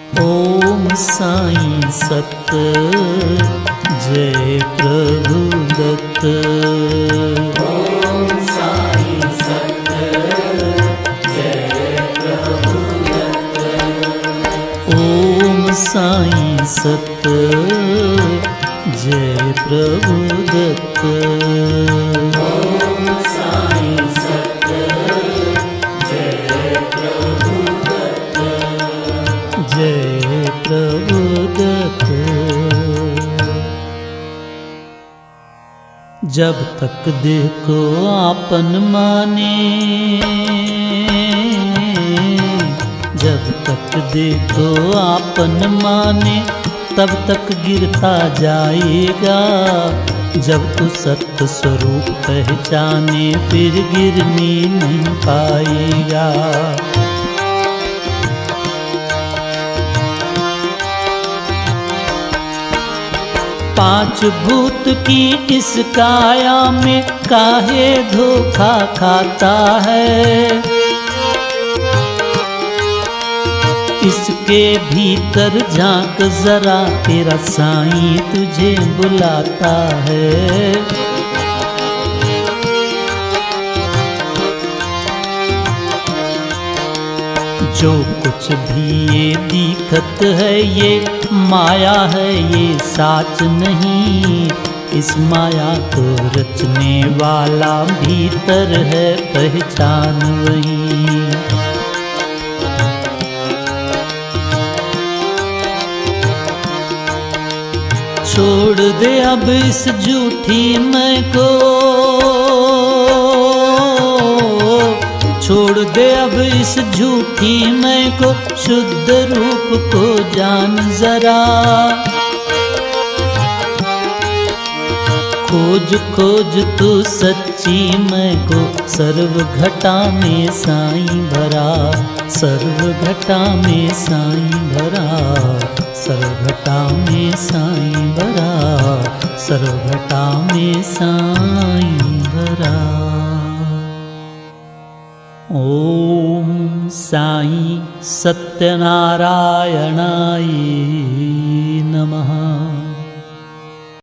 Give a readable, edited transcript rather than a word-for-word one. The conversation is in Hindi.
ओम साईं सत जय प्रभु दत्त। ओम साईं सत जय प्रभु दत्त। ओम साईं सत जय प्रभु दत्त। ओम साईं सत जय प्रभु दत्त। जय प्रभु दत्त। जब तक देह को आपन माने, जब तक देह को आपन माने, तब तक गिरता जाएगा। जब तू सत्य स्वरूप पहचाने, फिर गिरने नहीं पाएगा। पांच भूत की इस काया में काहे धोखा खाता है। इसके भीतर झांक जरा, तेरा साईं तुझे बुलाता है। जो कुछ भी ये दिखत है, ये माया है, ये साच नहीं। इस माया को रचने वाला भीतर है, पहचान वही। छोड़ दे अब इस झूठी मैं को, छोड़ दे अब इस झूठी मैं को, शुद्ध रूप को जान जरा। खोज खोज तू सच्ची मैं को, सर्व घटा में साईं भरा, सर्व घटा में साईं भरा, सर्व घटा में साईं भरा, सर्व घटा में साईं भरा। ओम साईं सत्यनारायणाय नमः।